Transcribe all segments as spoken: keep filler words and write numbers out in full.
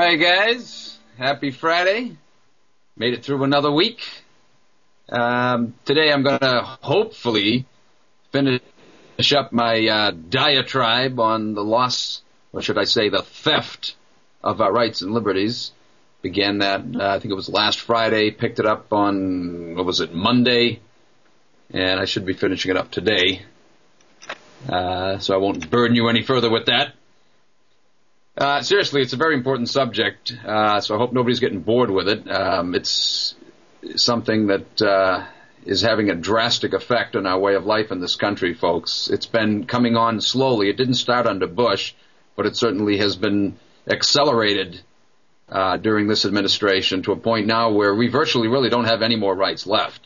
right, guys. Happy Friday. Made it through another week. Um, today I'm going to hopefully finish up my uh, diatribe on the loss, or should I say the theft of our rights and liberties. Began that, uh, I think it was last Friday, picked it up on, what was it, Monday, and I should be finishing it up today. Uh, so I won't burden you any further with that. Uh, seriously, it's a very important subject, uh, so I hope nobody's getting bored with it. Um, it's something that uh, is having a drastic effect on our way of life in this country, folks. It's been coming on slowly. It didn't start under Bush, but it certainly has been accelerated uh, during this administration to a point now where we virtually really don't have any more rights left.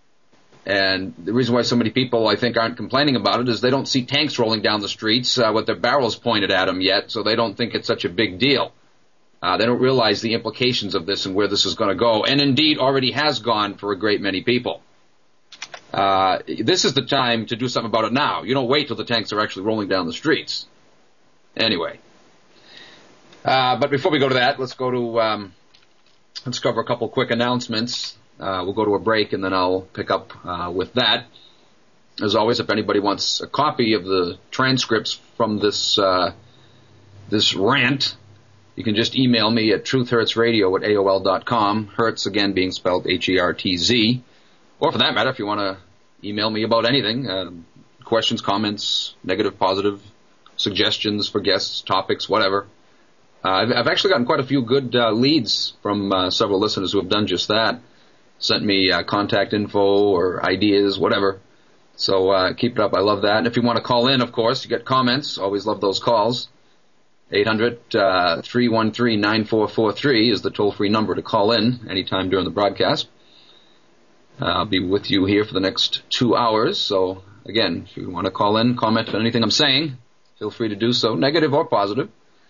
And the reason why so many people, I think, aren't complaining about it is they don't see tanks rolling down the streets uh, with their barrels pointed at them yet, so they don't think it's such a big deal. Uh, they don't realize the implications of this and where this is going to go, and indeed already has gone for a great many people. Uh, this is the time to do something about it now. You don't wait till the tanks are actually rolling down the streets. Anyway. Uh, but before we go to that, let's go to, um, let's cover a couple quick announcements. Uh, we'll go to a break, and then I'll pick up uh, with that. As always, if anybody wants a copy of the transcripts from this uh, this rant, you can just email me at truthhurtsradio at A O L dot com. Hertz, again, being spelled H E R T Z. Or for that matter, if you want to email me about anything, uh, questions, comments, negative, positive, suggestions for guests, topics, whatever. Uh, I've, I've actually gotten quite a few good uh, leads from uh, several listeners who have done just that. Sent me uh, contact info or ideas, whatever. So uh, keep it up. I love that. And if you want to call in, of course, you get comments. Always love those calls. eight hundred, three one three, nine four four three is the toll-free number to call in anytime during the broadcast. Uh, I'll be with you here for the next two hours. So, again, if you want to call in, comment on anything I'm saying, feel free to do so, negative or positive.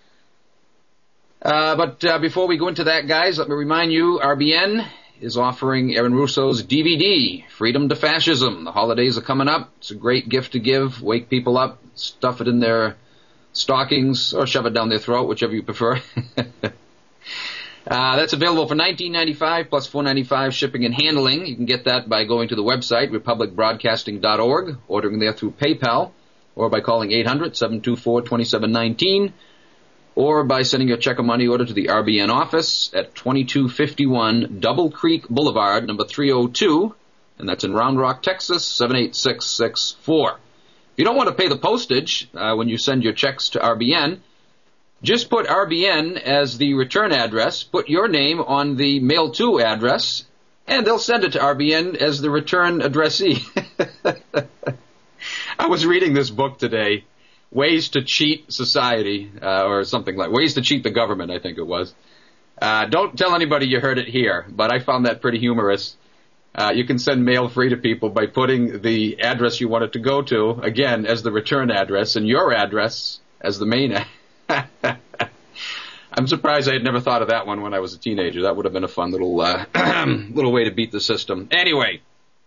Uh, but uh, before we go into that, guys, let me remind you, R B N is offering Aaron Russo's D V D, Freedom to Fascism. The holidays are coming up. It's a great gift to give. Wake people up, stuff it in their stockings, or shove it down their throat, whichever you prefer. uh, that's available for nineteen ninety-five dollars plus four dollars and ninety-five cents shipping and handling. You can get that by going to the website, republic broadcasting dot org, ordering there through PayPal, or by calling eight hundred, seven two four, two seven one nine, or by sending your check or money order to the R B N office at twenty-two fifty-one Double Creek Boulevard, number three oh two, and that's in Round Rock, Texas, seven eight six six four. If you don't want to pay the postage uh, when you send your checks to R B N, just put R B N as the return address, put your name on the mail to address, and they'll send it to R B N as the return addressee. I was reading this book today, Ways to Cheat Society, uh, or something like, Ways to Cheat the Government, I think it was. Uh, don't tell anybody you heard it here, but I found that pretty humorous. Uh, you can send mail free to people by putting the address you want it to go to, again, as the return address, and your address as the main address. I'm surprised I had never thought of that one when I was a teenager. That would have been a fun little, uh, little way to beat the system. Anyway,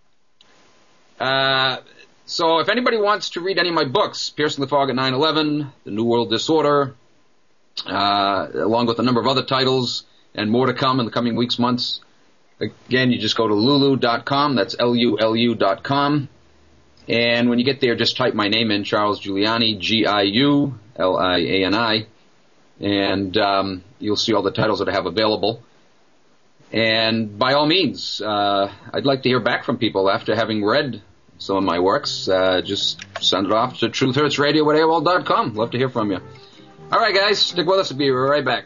uh, So if anybody wants to read any of my books, Piercing the Fog at nine eleven, The New World Disorder, uh, along with a number of other titles, and more to come in the coming weeks, months, again, you just go to lulu dot com. That's L U L U dot com. And when you get there, just type my name in, Charles Giuliani, G I U L I A N I, and um, you'll see all the titles that I have available. And by all means, uh, I'd like to hear back from people after having read some of my works. Uh, just send it off to truthhurtsradio at A O L dot com. Love to hear from you. All right, guys, stick with us. We'll be right back.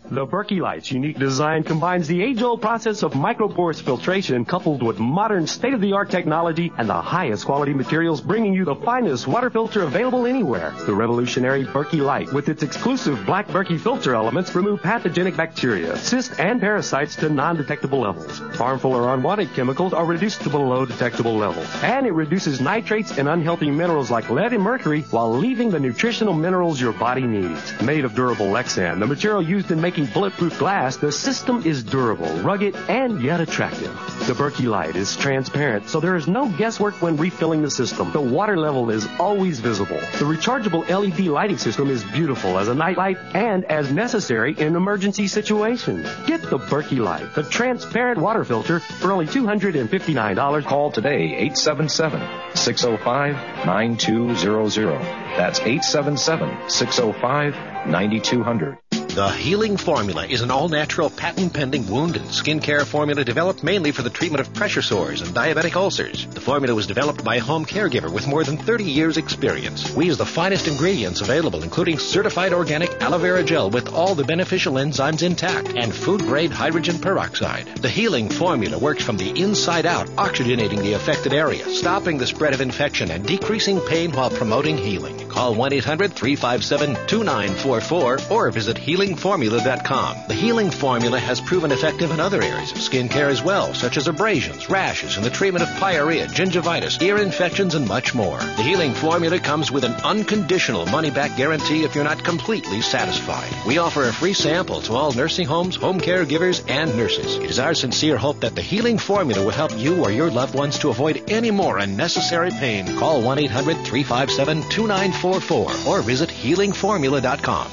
The Berkey Light's unique design combines the age-old process of microporous filtration coupled with modern state-of-the-art technology and the highest quality materials, bringing you the finest water filter available anywhere. The revolutionary Berkey Light, with its exclusive black Berkey filter elements, remove pathogenic bacteria, cysts, and parasites to non-detectable levels. Harmful or unwanted chemicals are reduced to below detectable levels. And it reduces nitrates and unhealthy minerals like lead and mercury while leaving the nutritional minerals your body needs. Made of durable Lexan, the material used in making bulletproof glass, the system is durable, rugged, and yet attractive. The Berkey Light is transparent, so there is no guesswork when refilling the system. The water level is always visible. The rechargeable L E D lighting system is beautiful as a night light and as necessary in emergency situations. Get the Berkey Light, the transparent water filter, for only two hundred fifty-nine dollars. Call today, eight seven seven, six oh five, nine two zero zero. That's eight seven seven, six oh five, nine two zero zero. The Healing Formula is an all-natural, patent-pending wound and skin care formula developed mainly for the treatment of pressure sores and diabetic ulcers. The formula was developed by a home caregiver with more than thirty years' experience. We use the finest ingredients available, including certified organic aloe vera gel with all the beneficial enzymes intact and food-grade hydrogen peroxide. The Healing Formula works from the inside out, oxygenating the affected area, stopping the spread of infection, and decreasing pain while promoting healing. Call one eight hundred, three five seven, two nine four four or visit healing formula dot com. The Healing Formula has proven effective in other areas of skin care as well, such as abrasions, rashes, and the treatment of pyorrhea, gingivitis, ear infections, and much more. The Healing Formula comes with an unconditional money-back guarantee if you're not completely satisfied. We offer a free sample to all nursing homes, home caregivers, and nurses. It is our sincere hope that the Healing Formula will help you or your loved ones to avoid any more unnecessary pain. Call one eight hundred, three five seven, two nine four four or visit healing formula dot com.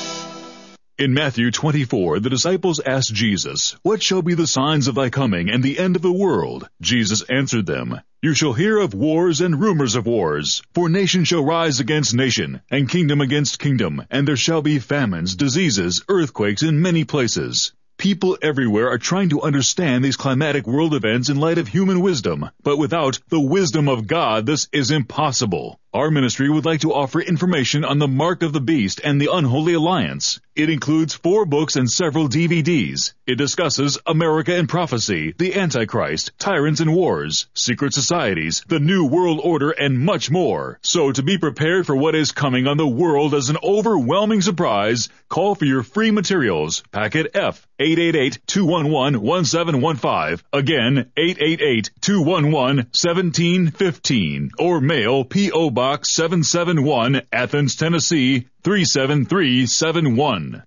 In Matthew twenty-four, the disciples asked Jesus, "What shall be the signs of thy coming and the end of the world?" Jesus answered them, "You shall hear of wars and rumors of wars. For nation shall rise against nation, and kingdom against kingdom, and there shall be famines, diseases, earthquakes in many places." People everywhere are trying to understand these climatic world events in light of human wisdom, but without the wisdom of God, this is impossible. Our ministry would like to offer information on the Mark of the Beast and the Unholy Alliance. It includes four books and several D V Ds. It discusses America and prophecy, the Antichrist, tyrants and wars, secret societies, the New World Order, and much more. So to be prepared for what is coming on the world as an overwhelming surprise, call for your free materials. Packet F, eight eight eight, two one one, one seven one five. Again, eight eight eight, two one one, one seven one five. Or mail P O Box seven seven one, Athens, Tennessee, three seven three seven one.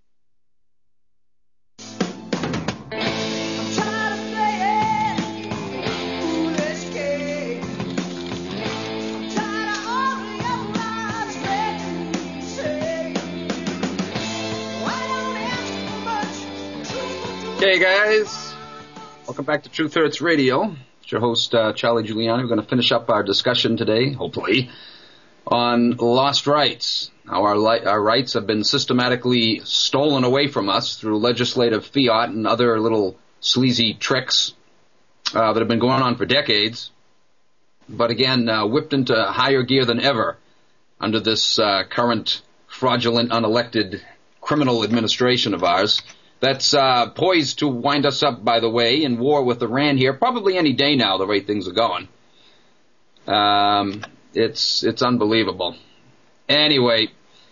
Hey guys, welcome back to Truth Hurts Radio. It's your host, uh, Charlie Giuliani. We're going to finish up our discussion today, hopefully, on lost rights. How our, li- our rights have been systematically stolen away from us through legislative fiat and other little sleazy tricks uh, that have been going on for decades. But again, uh, whipped into higher gear than ever under this uh, current fraudulent, unelected criminal administration of ours. That's uh, poised to wind us up, by the way, in war with Iran here, probably any day now, the way things are going. Um, it's it's unbelievable. Anyway,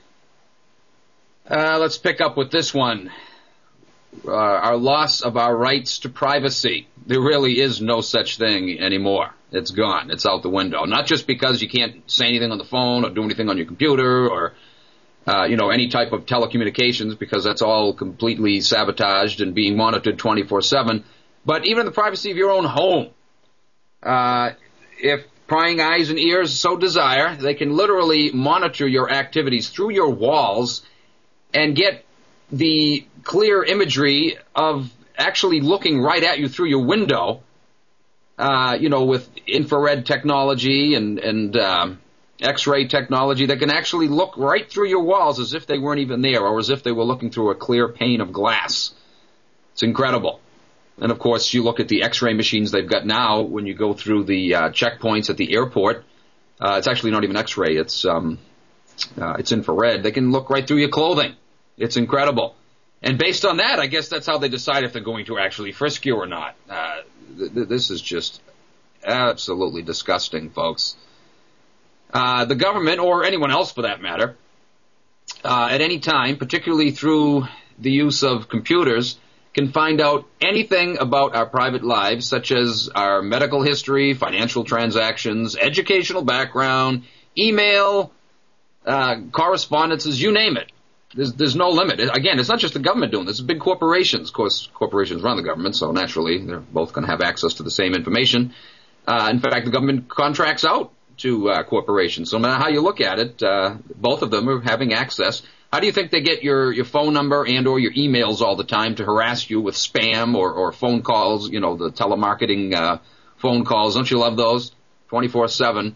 uh, let's pick up with this one. Uh, our loss of our rights to privacy. There really is no such thing anymore. It's gone. It's out the window. Not just because you can't say anything on the phone or do anything on your computer or Uh, you know, any type of telecommunications, because that's all completely sabotaged and being monitored twenty-four seven. But even the privacy of your own home. Uh, if prying eyes and ears so desire, they can literally monitor your activities through your walls and get the clear imagery of actually looking right at you through your window, uh, you know, with infrared technology and, and, um, X-ray technology that can actually look right through your walls as if they weren't even there, or as if they were looking through a clear pane of glass. It's incredible. And of course, you look at the X-ray machines they've got now when you go through the uh, checkpoints at the airport. Uh, it's actually not even X-ray. It's um, uh, it's infrared. They can look right through your clothing. It's incredible. And based on that, I guess that's how they decide if they're going to actually frisk you or not. Uh, th- th- this is just absolutely disgusting, folks. Uh, the government, or anyone else for that matter, uh, at any time, particularly through the use of computers, can find out anything about our private lives, such as our medical history, financial transactions, educational background, email, uh, correspondences, you name it. There's, there's no limit. Again, it's not just the government doing this. It's big corporations. Of course, corporations run the government, so naturally they're both going to have access to the same information. Uh, in fact, the government contracts out to uh, corporations. So no matter how you look at it, uh, both of them are having access. How do you think they get your, your phone number and or your emails all the time to harass you with spam or, or phone calls, you know, the telemarketing uh, phone calls? Don't you love those? twenty-four seven.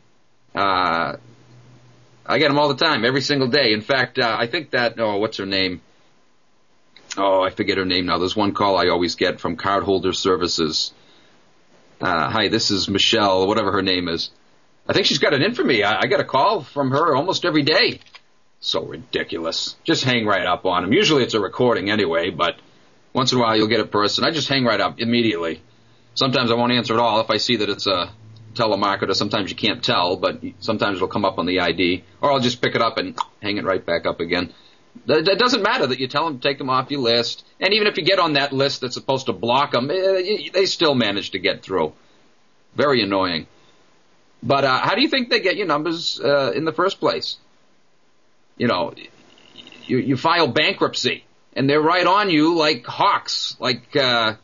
Uh, I get them all the time, every single day. In fact, uh, I think that, oh, what's her name? Oh, I forget her name now. There's one call I always get from Cardholder Services. Uh, hi, this is Michelle, whatever her name is. I think she's got it in for me. I, I get a call from her almost every day. So ridiculous. Just hang right up on them. Usually it's a recording anyway, but once in a while you'll get a person. I just hang right up immediately. Sometimes I won't answer at all if I see that it's a telemarketer. Sometimes you can't tell, but sometimes it'll come up on the I D. Or I'll just pick it up and hang it right back up again. It doesn't matter that you tell them to take them off your list. And even if you get on that list that's supposed to block them, they still manage to get through. Very annoying. But uh, how do you think they get your numbers uh, in the first place? You know, you, you file bankruptcy, and they're right on you like hawks, like uh,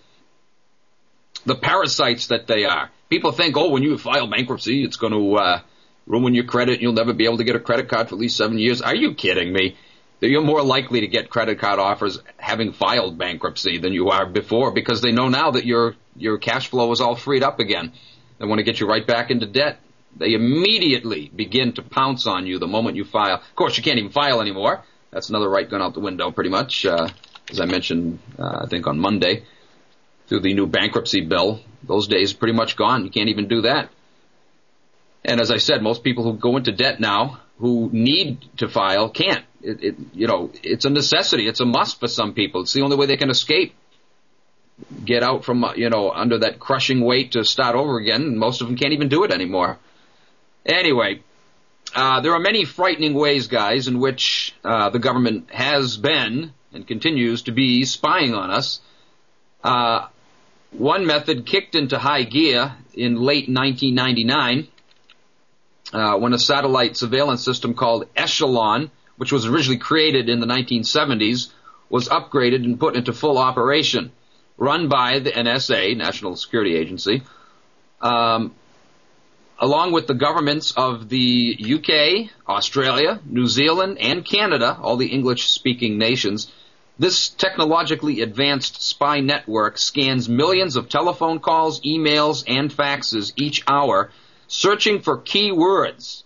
the parasites that they are. People think, oh, when you file bankruptcy, it's going to uh, ruin your credit. You'll never be able to get a credit card for at least seven years. Are you kidding me? You're more likely to get credit card offers having filed bankruptcy than you are before, because they know now that your your cash flow is all freed up again. They want to get you right back into debt. They immediately begin to pounce on you the moment you file. Of course, you can't even file anymore. That's another right gone out the window, pretty much, uh, as I mentioned, uh, I think on Monday, through the new bankruptcy bill. Those days are pretty much gone. You can't even do that. And as I said, most people who go into debt now, who need to file, can't. It, it, you know, it's a necessity. It's a must for some people. It's the only way they can escape. Get out from, you know, under that crushing weight to start over again. Most of them can't even do it anymore. Anyway, uh, there are many frightening ways, guys, in which uh, the government has been and continues to be spying on us. Uh, one method kicked into high gear in late nineteen ninety-nine uh, when a satellite surveillance system called Echelon, which was originally created in the nineteen seventies, was upgraded and put into full operation, run by the N S A, National Security Agency, um, along with the governments of the U K, Australia, New Zealand, and Canada, all the English-speaking nations. This technologically advanced spy network scans millions of telephone calls, emails, and faxes each hour, searching for key words.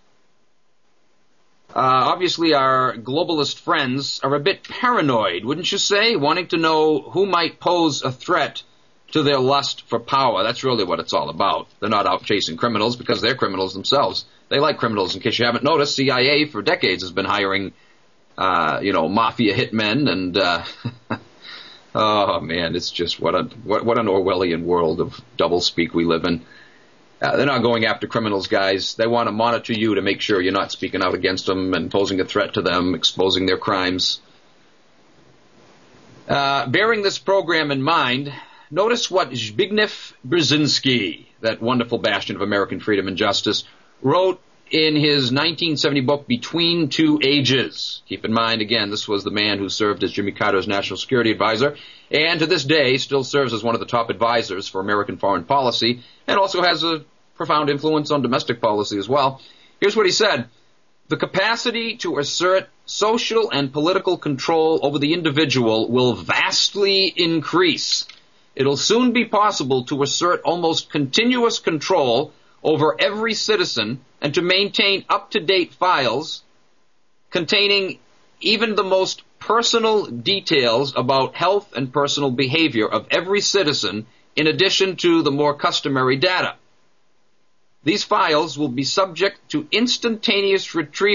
Uh, obviously, our globalist friends are a bit paranoid, wouldn't you say, wanting to know who might pose a threat to their lust for power. That's really what it's all about. They're not out chasing criminals because they're criminals themselves. They like criminals. In case you haven't noticed, C I A for decades has been hiring, uh, you know, mafia hitmen, and uh, oh man, it's just what a what, what an Orwellian world of doublespeak we live in. Uh, they're not going after criminals, guys. They want to monitor you to make sure you're not speaking out against them and posing a threat to them, exposing their crimes. Uh, bearing this program in mind, notice what Zbigniew Brzezinski, that wonderful bastion of American freedom and justice, wrote in his nineteen seventy book, Between Two Ages. Keep in mind, again, this was the man who served as Jimmy Carter's national security advisor, and to this day still serves as one of the top advisors for American foreign policy, and also has a profound influence on domestic policy as well. Here's what he said. The capacity to assert social and political control over the individual will vastly increase. It'll soon be possible to assert almost continuous control over every citizen and to maintain up-to-date files containing even the most personal details about health and personal behavior of every citizen, in addition to the more customary data. These files will be subject to instantaneous retrieval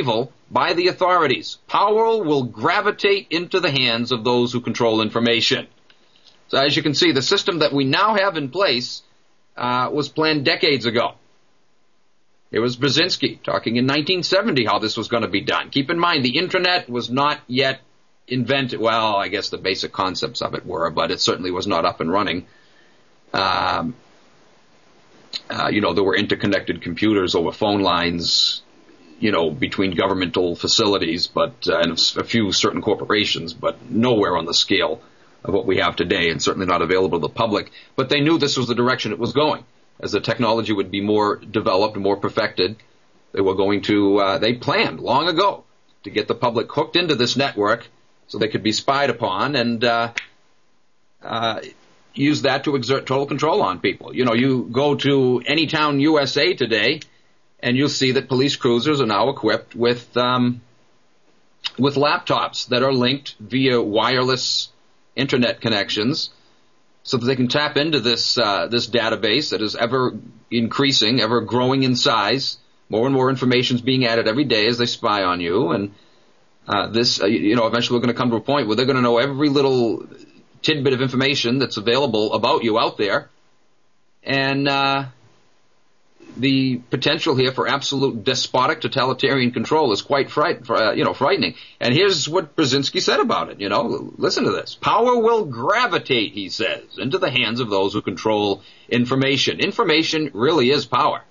by the authorities. Power will gravitate into the hands of those who control information. So as you can see, the system that we now have in place uh, was planned decades ago. It was Brzezinski talking in nineteen seventy how this was going to be done. Keep in mind, the Internet was not yet invented. Well, I guess the basic concepts of it were, but it certainly was not up and running. Um, uh, you know, there were interconnected computers over phone lines, you know, between governmental facilities, but uh, and a few certain corporations, but nowhere on the scale of what we have today, and certainly not available to the public. But they knew this was the direction it was going. As the technology would be more developed, more perfected, they were going to, uh, they planned long ago to get the public hooked into this network so they could be spied upon and uh, uh, use that to exert total control on people. You know, you go to any town U S A today, and you'll see that police cruisers are now equipped with um, with laptops that are linked via wireless internet connections, so that they can tap into this uh, this database that is ever increasing, ever growing in size. More and more information is being added every day as they spy on you, and uh, this, uh, you know, eventually we're going to come to a point where they're going to know every little tidbit of information that's available about you out there, and uh, the potential here for absolute despotic totalitarian control is quite fright, uh, you know, frightening. And here's what Brzezinski said about it. You know, listen to this. Power will gravitate, he says, into the hands of those who control information. Information really is power.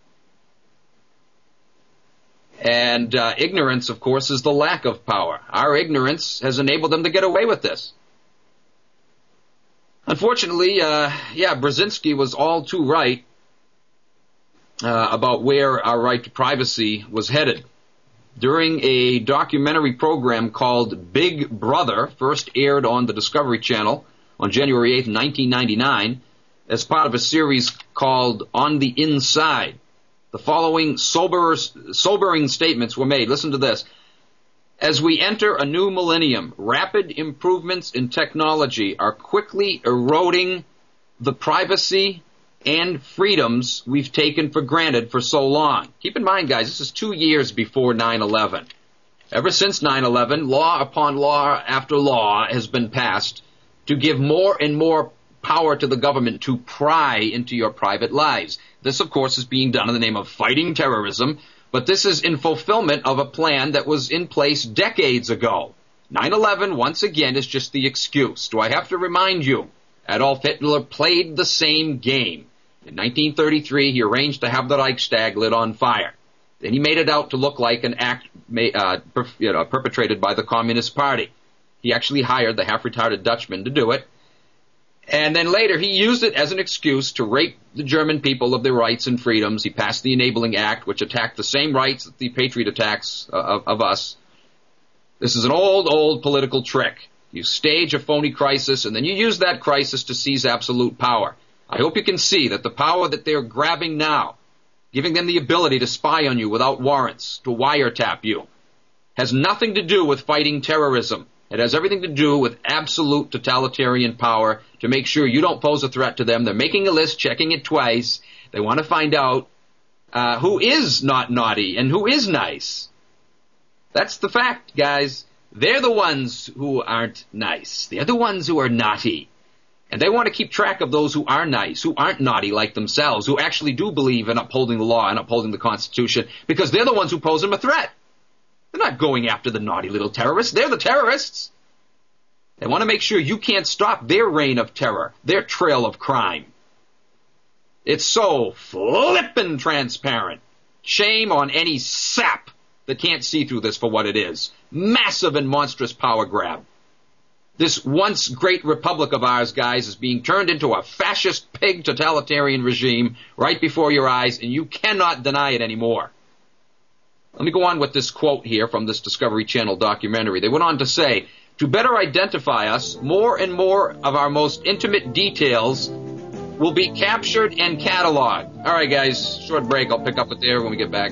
And uh, ignorance, of course, is the lack of power. Our ignorance has enabled them to get away with this. Unfortunately, uh, yeah, Brzezinski was all too right Uh, about where our right to privacy was headed. During a documentary program called Big Brother, first aired on the Discovery Channel on January eighth, nineteen ninety-nine, as part of a series called On the Inside, the following sober, sobering statements were made. Listen to this. As we enter a new millennium, rapid improvements in technology are quickly eroding the privacy and freedoms we've taken for granted for so long. Keep in mind, guys, this is two years before nine eleven. Ever since nine eleven, law upon law after law has been passed to give more and more power to the government to pry into your private lives. This, of course, is being done in the name of fighting terrorism, but this is in fulfillment of a plan that was in place decades ago. nine eleven, once again, is just the excuse. Do I have to remind you? Adolf Hitler played the same game. In nineteen thirty-three, he arranged to have the Reichstag lit on fire. Then he made it out to look like an act uh, per, you know, perpetrated by the Communist Party. He actually hired the half-retarded Dutchman to do it. And then later, he used it as an excuse to rape the German people of their rights and freedoms. He passed the Enabling Act, which attacked the same rights that the Patriot attacks uh, of, of us. This is an old, old political trick. You stage a phony crisis, and then you use that crisis to seize absolute power. I hope you can see that the power that they're grabbing now, giving them the ability to spy on you without warrants, to wiretap you, has nothing to do with fighting terrorism. It has everything to do with absolute totalitarian power to make sure you don't pose a threat to them. They're making a list, checking it twice. They want to find out uh, who is not naughty and who is nice. That's the fact, guys. They're the ones who aren't nice. They're the ones who are naughty. And they want to keep track of those who are nice, who aren't naughty like themselves, who actually do believe in upholding the law and upholding the Constitution, because they're the ones who pose them a threat. They're not going after the naughty little terrorists. They're the terrorists. They want to make sure you can't stop their reign of terror, their trail of crime. It's so flippin' transparent. Shame on any sap that can't see through this for what it is. Massive and monstrous power grab. This once great republic of ours, guys, is being turned into a fascist pig totalitarian regime right before your eyes, and you cannot deny it anymore. Let me go on with this quote here from this Discovery Channel documentary. They went on to say, to better identify us, more and more of our most intimate details will be captured and cataloged. All right, guys, short break. I'll pick up with there when we get back.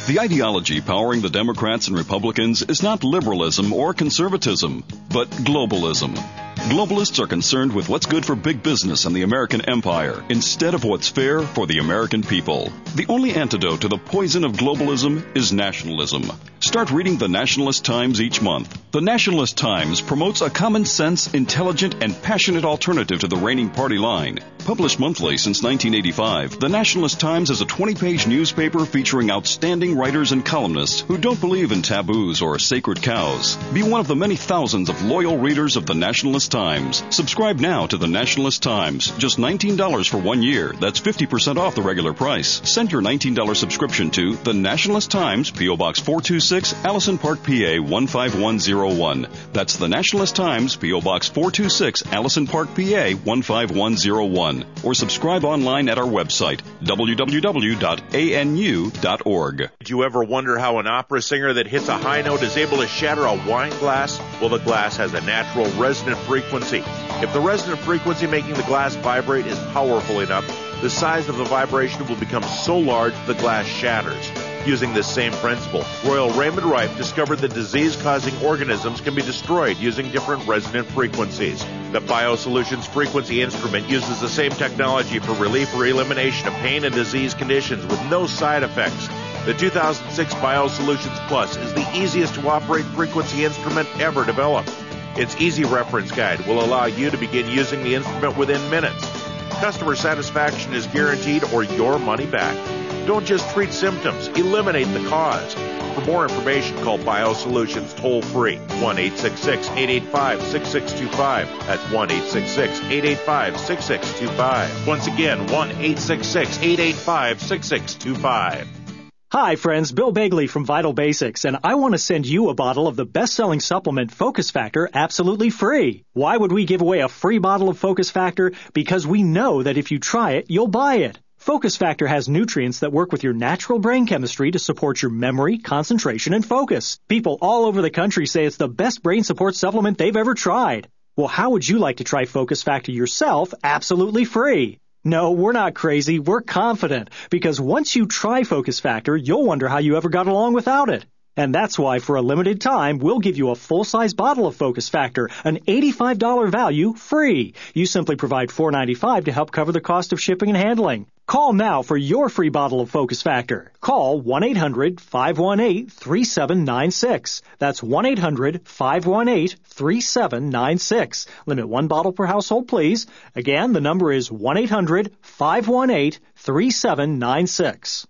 The ideology powering the Democrats and Republicans is not liberalism or conservatism, but globalism. Globalists are concerned with what's good for big business and the American empire instead of what's fair for the American people. The only antidote to the poison of globalism is nationalism. Start reading the Nationalist Times each month. The Nationalist Times promotes a common sense, intelligent, and passionate alternative to the reigning party line. Published monthly since nineteen eighty-five, the Nationalist Times is a twenty-page newspaper featuring outstanding writers and columnists who don't believe in taboos or sacred cows. Be one of the many thousands of loyal readers of the Nationalist Times. Subscribe now to the Nationalist Times. Just nineteen dollars for one year. That's fifty percent off the regular price. Send your nineteen dollars subscription to the Nationalist Times, P O. Box four two six, Allison Park, P A one five one zero one. That's the Nationalist Times, P O. Box four two six, Allison Park, P A one five one zero one. Or subscribe online at our website, w w w dot a n u dot org. Did you ever wonder how an opera singer that hits a high note is able to shatter a wine glass? Well, the glass has a natural resonant frequency. If the resonant frequency making the glass vibrate is powerful enough, the size of the vibration will become so large the glass shatters. Using this same principle, Royal Raymond Rife discovered that disease-causing organisms can be destroyed using different resonant frequencies. The BioSolutions frequency instrument uses the same technology for relief or elimination of pain and disease conditions with no side effects. The two thousand six BioSolutions Plus is the easiest to operate frequency instrument ever developed. Its easy reference guide will allow you to begin using the instrument within minutes. Customer satisfaction is guaranteed or your money back. Don't just treat symptoms, eliminate the cause. For more information, call BioSolutions toll-free, one eight six six, eight eight five, six six two five. That's one eight six six, eight eight five, six six two five. Once again, one eight six six, eight eight five, six six two five. Hi, friends. Bill Bagley from Vital Basics, and I want to send you a bottle of the best-selling supplement Focus Factor absolutely free. Why would we give away a free bottle of Focus Factor? Because we know that if you try it, you'll buy it. Focus Factor has nutrients that work with your natural brain chemistry to support your memory, concentration, and focus. People all over the country say it's the best brain support supplement they've ever tried. Well, how would you like to try Focus Factor yourself absolutely free? No, we're not crazy. We're confident. Because once you try Focus Factor, you'll wonder how you ever got along without it. And that's why, for a limited time, we'll give you a full-size bottle of Focus Factor, an eighty-five dollars value, free. You simply provide four dollars and ninety-five cents to help cover the cost of shipping and handling. Call now for your free bottle of Focus Factor. Call one eight hundred, five one eight, three seven nine six. That's one eight hundred, five one eight, three seven nine six. Limit one bottle per household, please. Again, the number is one eight hundred, five one eight, three seven nine six.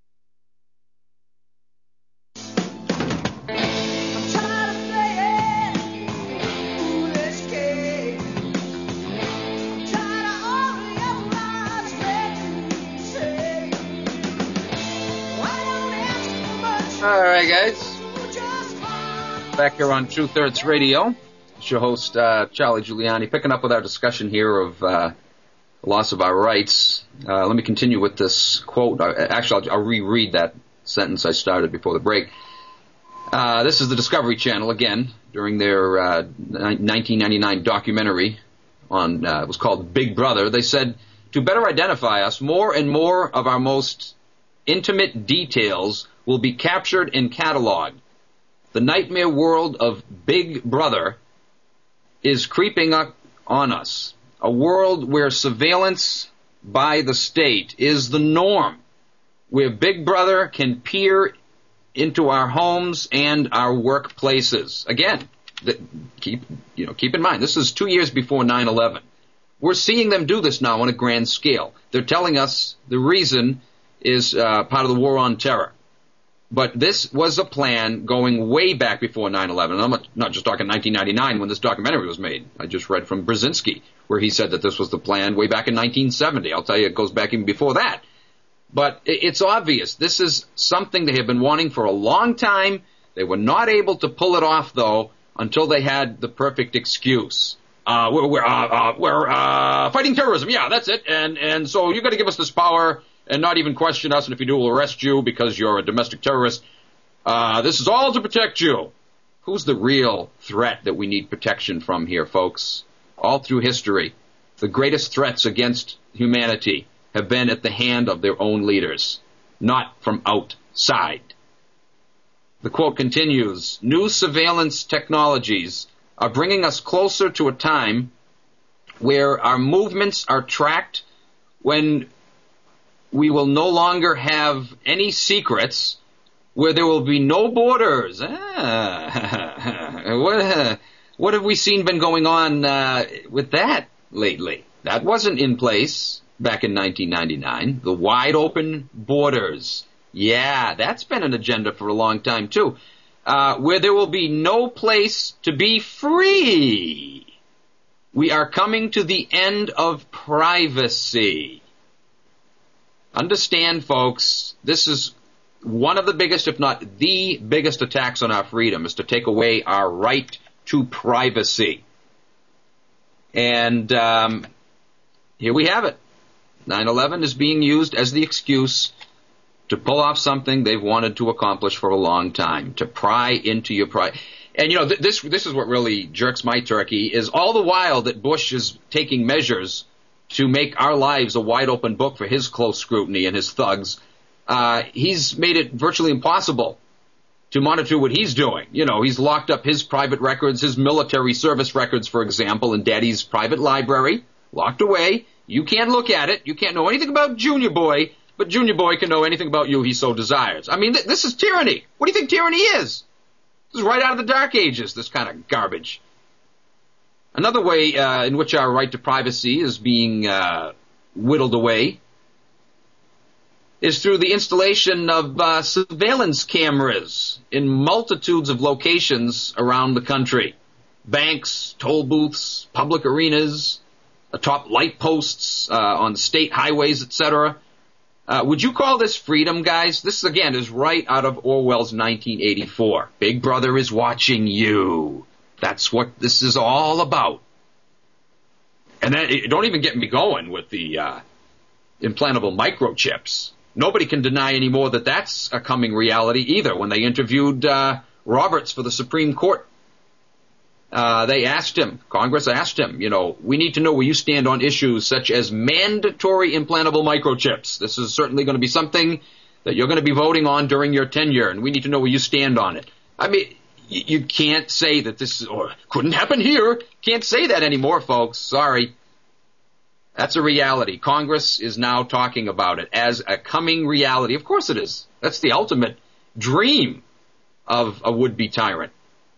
All right, guys. Back here on Truth Hurts Radio. It's your host, uh, Charlie Giuliani, picking up with our discussion here of uh, the loss of our rights. Uh, let me continue with this quote. Actually, I'll, I'll reread that sentence I started before the break. Uh, this is the Discovery Channel, again, during their uh, nineteen ninety-nine documentary on, uh, it was called Big Brother. They said, to better identify us, more and more of our most intimate details will be captured and cataloged. The nightmare world of Big Brother is creeping up on us. A world where surveillance by the state is the norm, where Big Brother can peer into our homes and our workplaces. Again, the, keep you know keep in mind, this is two years before nine eleven. We're seeing them do this now on a grand scale. They're telling us the reason is uh, part of the war on terror. But this was a plan going way back before nine eleven. And I'm not, not just talking nineteen ninety-nine when this documentary was made. I just read from Brzezinski, where he said that this was the plan way back in nineteen seventy. I'll tell you, it goes back even before that. But it's obvious. This is something they have been wanting for a long time. They were not able to pull it off, though, until they had the perfect excuse. Uh, we're, we're, uh, uh, we're uh, fighting terrorism. Yeah, that's it. And, and so you got to give us this power and not even question us, and if you do, we'll arrest you because you're a domestic terrorist. Uh, this is all to protect you. Who's the real threat that we need protection from here, folks? All through history, the greatest threats against humanity have been at the hand of their own leaders, not from outside. The quote continues, new surveillance technologies are bringing us closer to a time where our movements are tracked, when we will no longer have any secrets, where there will be no borders. Ah, what, what have we seen been going on uh, with that lately? That wasn't in place back in nineteen ninety-nine. The wide open borders. Yeah, that's been an agenda for a long time, too. Uh, where there will be no place to be free. We are coming to the end of privacy. Understand, folks, this is one of the biggest, if not the biggest attacks on our freedom, is to take away our right to privacy. And um, here we have it. nine eleven is being used as the excuse to pull off something they've wanted to accomplish for a long time, to pry into your private. And, you know, th- this this is what really jerks my turkey, is all the while that Bush is taking measures to make our lives a wide-open book for his close scrutiny and his thugs, uh, he's made it virtually impossible to monitor what he's doing. You know, he's locked up his private records, his military service records, for example, in Daddy's private library, locked away. You can't look at it. You can't know anything about Junior Boy, but Junior Boy can know anything about you he so desires. I mean, th- this is tyranny. What do you think tyranny is? This is right out of the Dark Ages, this kind of garbage. Another way uh, in which our right to privacy is being uh, whittled away is through the installation of uh, surveillance cameras in multitudes of locations around the country. Banks, toll booths, public arenas, atop light posts uh, on state highways, et cetera. Uh, would you call this freedom, guys? This, again, is right out of Orwell's nineteen eighty-four. Big Brother is watching you. That's what this is all about. And then, don't even get me going with the uh, implantable microchips. Nobody can deny anymore that that's a coming reality either. When they interviewed uh, Roberts for the Supreme Court, uh, they asked him, Congress asked him, you know, we need to know where you stand on issues such as mandatory implantable microchips. This is certainly going to be something that you're going to be voting on during your tenure, and we need to know where you stand on it. I mean, you can't say that this is, or couldn't happen here. Can't say that anymore, folks. Sorry. That's a reality. Congress is now talking about it as a coming reality. Of course it is. That's the ultimate dream of a would-be tyrant.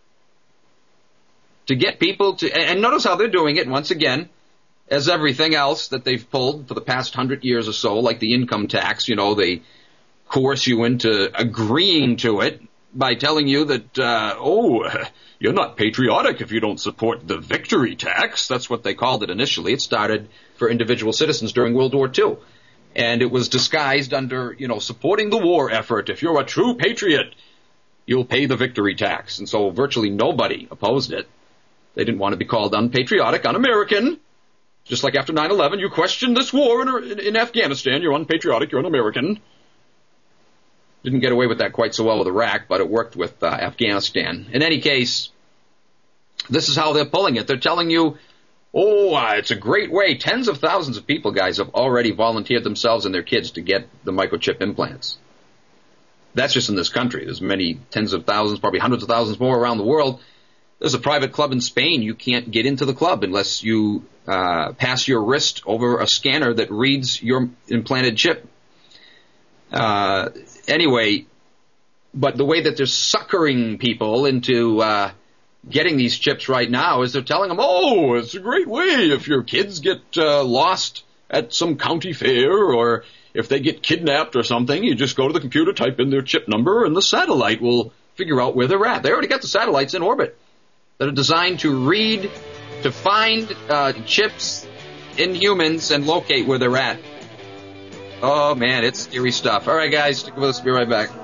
To get people to, and notice how they're doing it, once again, as everything else that they've pulled for the past hundred years or so, like the income tax, you know, they coerce you into agreeing to it by telling you that, uh, oh, you're not patriotic if you don't support the victory tax. That's what they called it initially. It started for individual citizens during World War Two. And it was disguised under, you know, supporting the war effort. If you're a true patriot, you'll pay the victory tax. And so virtually nobody opposed it. They didn't want to be called unpatriotic, un-American. Just like after nine eleven, you question this war in, in Afghanistan. You're unpatriotic, you're un-American. Didn't get away with that quite so well with Iraq, but it worked with uh, Afghanistan. In any case, this is how they're pulling it. They're telling you, oh, uh, it's a great way. Tens of thousands of people, guys, have already volunteered themselves and their kids to get the microchip implants. That's just in this country. There's many tens of thousands, probably hundreds of thousands more around the world. There's a private club in Spain. You can't get into the club unless you uh, pass your wrist over a scanner that reads your implanted chip. Uh, anyway, but the way that they're suckering people into uh, getting these chips right now is they're telling them, oh, it's a great way if your kids get uh, lost at some county fair, or if they get kidnapped or something, you just go to the computer, type in their chip number, and the satellite will figure out where they're at. They already got the satellites in orbit that are designed to read, to find uh, chips in humans and locate where they're at. Oh, man, it's scary stuff. All right, guys, stick with us. Be right back.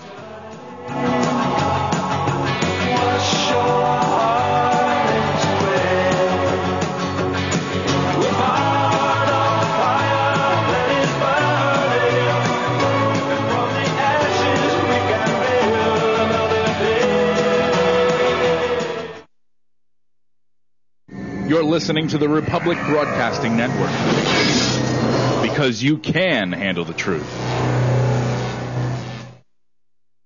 You're listening to the Republic Broadcasting Network, because you can handle the truth.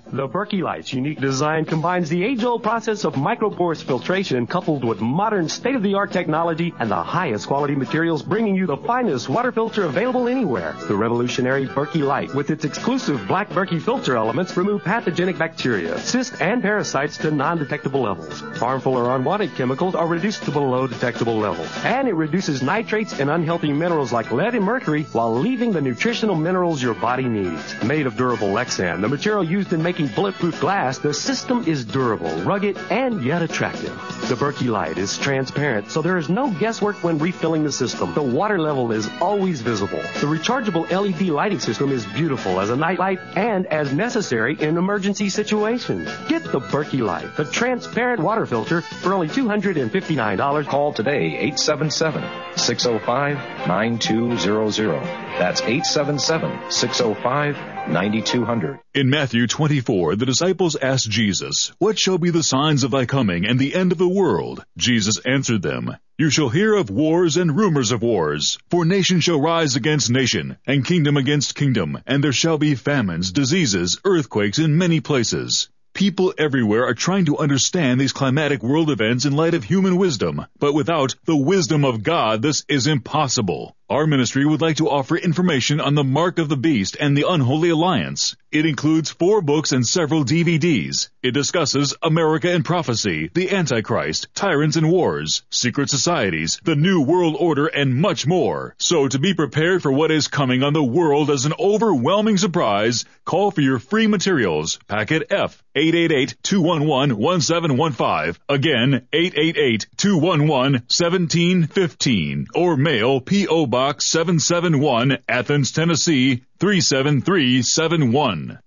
The Berkey Light's unique design combines the age-old process of micropores filtration coupled with modern state-of-the-art technology and the highest quality materials, bringing you the finest water filter available anywhere. The revolutionary Berkey Light, with its exclusive black Berkey filter elements, remove pathogenic bacteria, cysts, and parasites to non-detectable levels. Harmful or unwanted chemicals are reduced to below detectable levels. And it reduces nitrates and unhealthy minerals like lead and mercury while leaving the nutritional minerals your body needs. Made of durable Lexan, the material used in making bulletproof glass, the system is durable, rugged, and yet attractive. The Berkey Light is transparent, so there is no guesswork when refilling the system. The water level is always visible. The rechargeable L E D lighting system is beautiful as a night light and as necessary in emergency situations. Get the Berkey Light, the transparent water filter, for only two hundred fifty-nine dollars. Call today, eight seven seven, six oh five, nine two zero zero. That's eight seven seven, six oh five, nine two zero zero. In Matthew twenty-four, the disciples asked Jesus, "What shall be the signs of thy coming and the end of the world?" Jesus answered them, "You shall hear of wars and rumors of wars. For nation shall rise against nation, and kingdom against kingdom, and there shall be famines, diseases, earthquakes in many places." People everywhere are trying to understand these climatic world events in light of human wisdom, but without the wisdom of God, this is impossible. Our ministry would like to offer information on the Mark of the Beast and the Unholy Alliance. It includes four books and several D V Ds. It discusses America and Prophecy, the Antichrist, Tyrants and Wars, Secret Societies, the New World Order, and much more. So to be prepared for what is coming on the world as an overwhelming surprise, call for your free materials. Packet F, eight eight eight, two one one, one seven one five. Again, eight eight eight, two one one, one seven one five. Or mail P O Box seven seven one, Athens, Tennessee, three seven three seven one.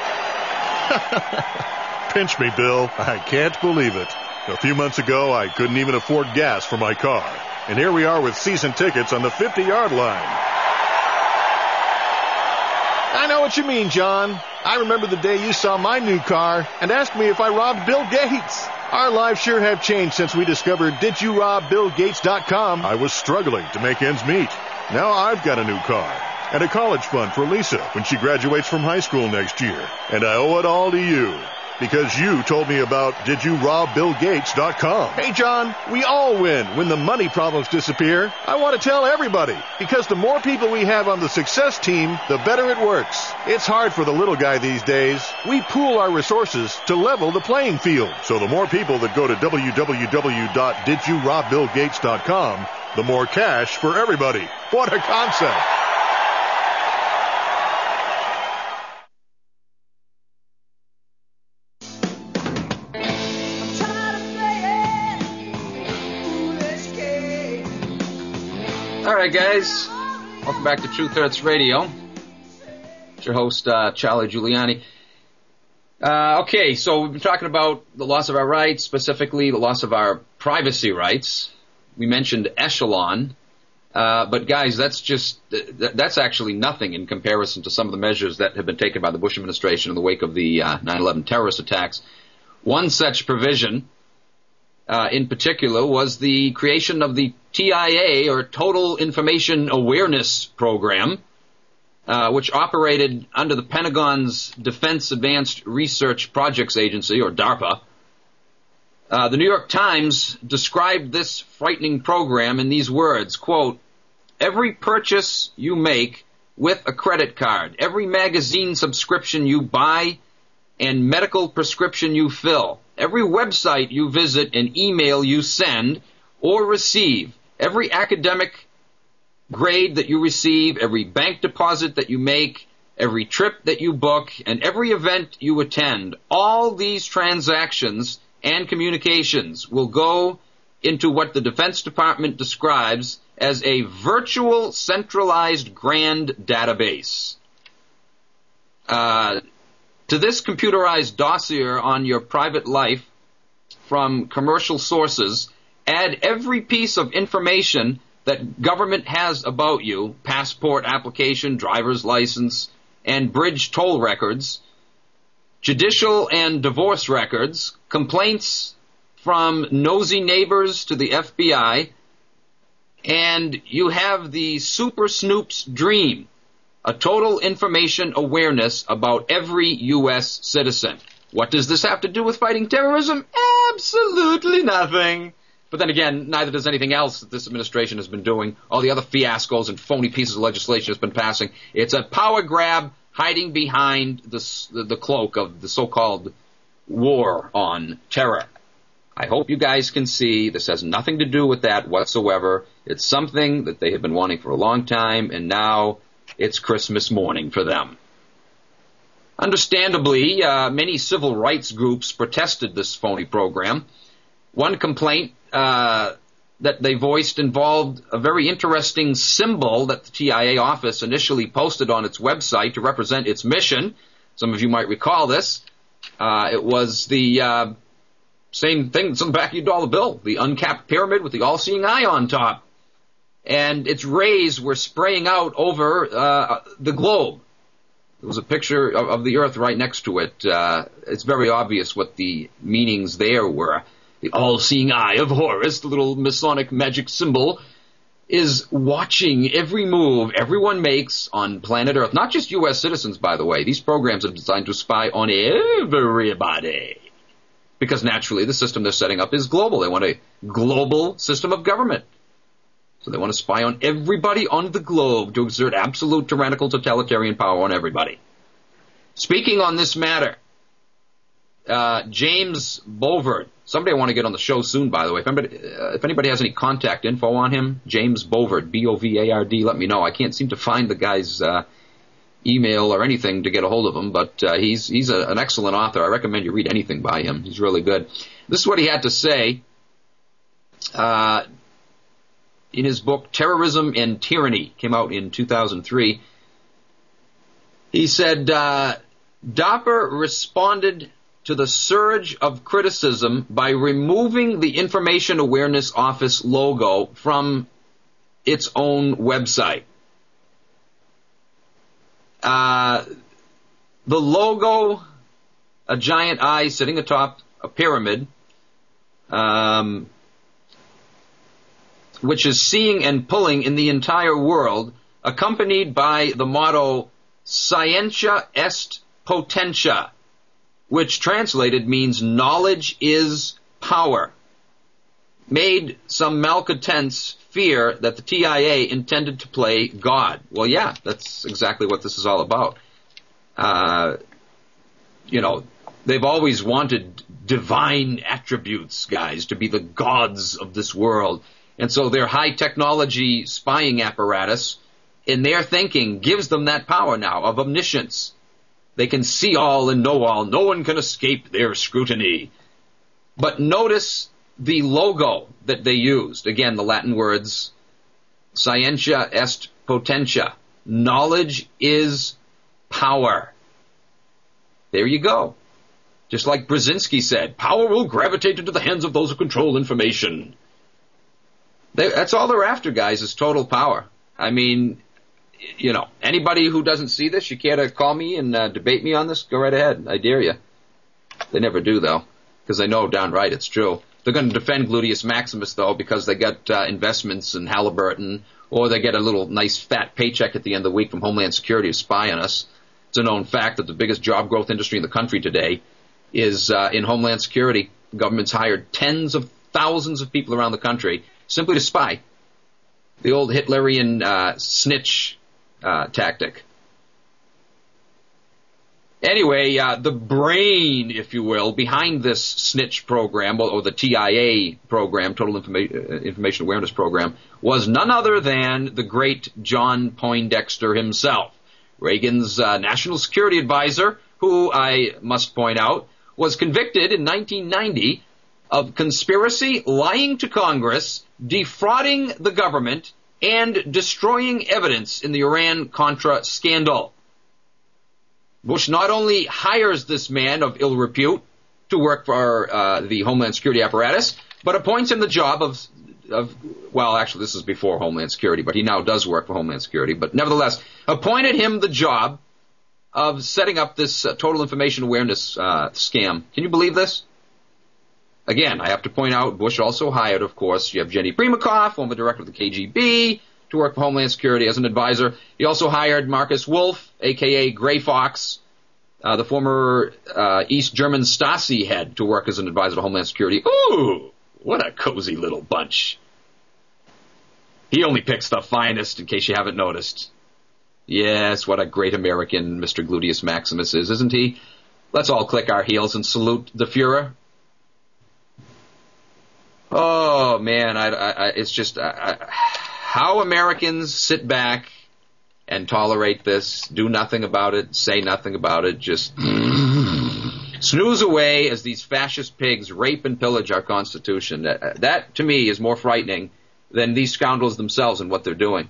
Pinch me, Bill. I can't believe it. A few months ago, I couldn't even afford gas for my car. And here we are with season tickets on the fifty-yard line. I know what you mean, John. I remember the day you saw my new car and asked me if I robbed Bill Gates. Our lives sure have changed since we discovered did you rob bill gates dot com. I was struggling to make ends meet. Now I've got a new car and a college fund for Lisa when she graduates from high school next year. And I owe it all to you because you told me about did you rob bill gates dot com. Hey, John, we all win when the money problems disappear. I want to tell everybody because the more people we have on the success team, the better it works. It's hard for the little guy these days. We pool our resources to level the playing field. So the more people that go to w w w dot did you rob bill gates dot com, the more cash for everybody. What a concept. All right, guys. Welcome back to Truth Hurts Radio. It's your host, uh, Charlie Giuliani. Uh, okay, so we've been talking about the loss of our rights, specifically the loss of our privacy rights. We mentioned Echelon. Uh, but, guys, that's just th- that's actually nothing in comparison to some of the measures that have been taken by the Bush administration in the wake of the uh, nine eleven terrorist attacks. One such provision Uh, in particular, was the creation of the T I A, or Total Information Awareness Program, uh, which operated under the Pentagon's Defense Advanced Research Projects Agency, or DARPA. Uh, the New York Times described this frightening program in these words, quote, "Every purchase you make with a credit card, every magazine subscription you buy, and medical prescription you fill, every website you visit and email you send or receive, every academic grade that you receive, every bank deposit that you make, every trip that you book, and every event you attend, all these transactions and communications will go into what the Defense Department describes as a virtual centralized grand database. Uh, To this computerized dossier on your private life from commercial sources, add every piece of information that government has about you, passport application, driver's license, and bridge toll records, judicial and divorce records, complaints from nosy neighbors to the F B I, and you have the Super Snoop's dream a total information awareness about every U S citizen. What does this have to do with fighting terrorism? Absolutely nothing. But then again, neither does anything else that this administration has been doing. All the other fiascos and phony pieces of legislation it's been passing. It's a power grab hiding behind the, the, the cloak of the so-called war on terror. I hope you guys can see this has nothing to do with that whatsoever. It's something that they have been wanting for a long time, and now it's Christmas morning for them. Understandably, uh, many civil rights groups protested this phony program. One complaint uh, that they voiced involved a very interesting symbol that the T I A office initially posted on its website to represent its mission. Some of you might recall this. Uh, it was the uh, same thing that's on the back of your dollar bill, the uncapped pyramid with the all-seeing eye on top. And its rays were spraying out over uh, the globe. There was a picture of, of the Earth right next to it. Uh, it's very obvious what the meanings there were. The all-seeing eye of Horus, the little Masonic magic symbol, is watching every move everyone makes on planet Earth. Not just U S citizens, by the way. These programs are designed to spy on everybody. Because naturally, the system they're setting up is global. They want a global system of government. So they want to spy on everybody on the globe to exert absolute tyrannical totalitarian power on everybody. Speaking on this matter, uh, James Bovard, somebody I want to get on the show soon, by the way. If anybody, uh, if anybody has any contact info on him, James Bovard, B O V A R D, let me know. I can't seem to find the guy's uh, email or anything to get a hold of him, but uh, he's he's a, an excellent author. I recommend you read anything by him. He's really good. This is what he had to say uh, in his book, Terrorism and Tyranny, came out in two thousand three. He said, uh, DARPA responded to the surge of criticism by removing the Information Awareness Office logo from its own website. Uh, the logo, a giant eye sitting atop a pyramid, um, which is seeing and pulling in the entire world, accompanied by the motto, Scientia est potentia, which translated means knowledge is power, made some malcontents fear that the T I A intended to play God. Well, yeah, that's exactly what this is all about. Uh, you know, they've always wanted divine attributes, guys, to be the gods of this world. And so their high technology spying apparatus, in their thinking, gives them that power now of omniscience. They can see all and know all. No one can escape their scrutiny. But notice the logo that they used. Again, the Latin words, Scientia est potentia. Knowledge is power. There you go. Just like Brzezinski said, power will gravitate into the hands of those who control information. They, that's all they're after, guys, is total power. I mean, you know, anybody who doesn't see this, you care to call me and uh, debate me on this? Go right ahead. I dare you. They never do, though, because they know downright it's true. They're going to defend Gluteus Maximus, though, because they got uh, investments in Halliburton, or they get a little nice fat paycheck at the end of the week from Homeland Security to spy on us. It's a known fact that the biggest job growth industry in the country today is uh, in Homeland Security. The government's hired tens of thousands of people around the country simply to spy. The old Hitlerian uh, snitch uh, tactic. Anyway, uh, the brain, if you will, behind this snitch program, or, or the T I A program, Total Informa- Information Awareness Program, was none other than the great John Poindexter himself, Reagan's uh, national security advisor, who, I must point out, was convicted in nineteen ninety of conspiracy, lying to Congress, defrauding the government, and destroying evidence in the Iran-Contra scandal. Bush not only hires this man of ill repute to work for uh, the Homeland Security apparatus, but appoints him the job of, of, well, actually, this is before Homeland Security, but he now does work for Homeland Security, but nevertheless, appointed him the job of setting up this uh, total information awareness uh, scam. Can you believe this? Again, I have to point out, Bush also hired, of course, you have Jenny Primakoff, former director of the K G B, to work for Homeland Security as an advisor. He also hired Marcus Wolf, a k a. Gray Fox, uh, the former uh, East German Stasi head, to work as an advisor to Homeland Security. Ooh, what a cozy little bunch. He only picks the finest, in case you haven't noticed. Yes, what a great American Mister Gluteus Maximus is, isn't he? Let's all click our heels and salute the Fuhrer. Oh, man, I, I, it's just I, I, how Americans sit back and tolerate this, do nothing about it, say nothing about it, just snooze away as these fascist pigs rape and pillage our Constitution. That, that, to me, is more frightening than these scoundrels themselves and what they're doing.